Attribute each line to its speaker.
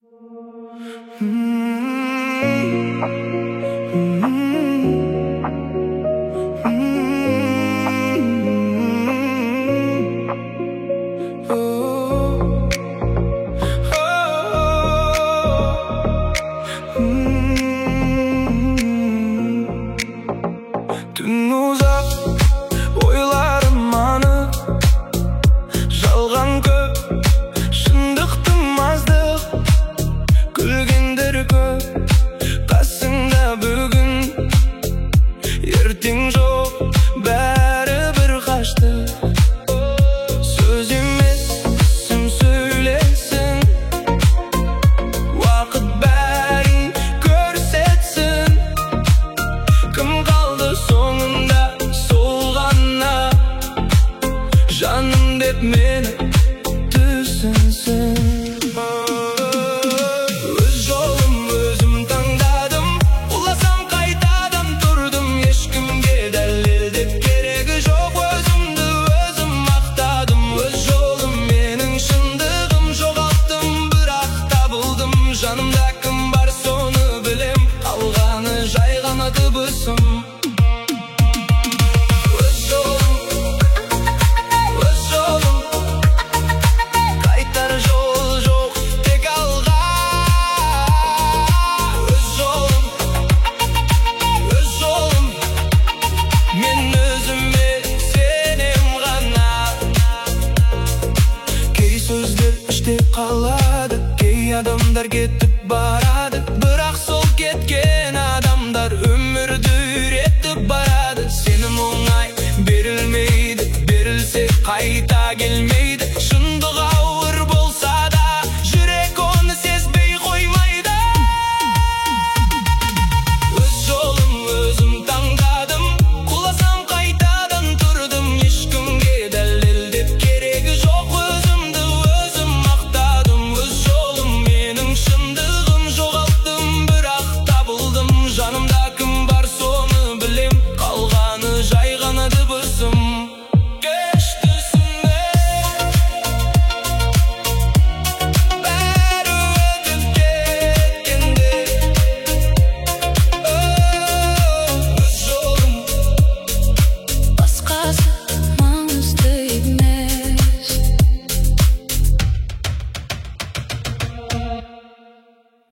Speaker 1: Түн ұзақ, ойларым анық, жалған көп, шындықтың аздық. Күлгендер көп, қасыңда бүгін, ертең жоқ, бәрі бір қашты. Сөз емес, ісім сөйлесін, уақыт бәрін көрсетсін. Кім қалды соңында сол ғана, жаным деп мені түсінсін. Өз жолым өзім таңдадым, ұласам қайтадан тұрдым. Ешкімге дәлелдеп керегі жоқ, өзімді өзім мақтадым. Өз жолым менің шындығым, жоғалттым бірақ табылдым. Жанымда кім бар соны білем, қалғаны жай ғана дыбысым. Қалады, кей адамдар кетіп барады, бірақ сол кеткен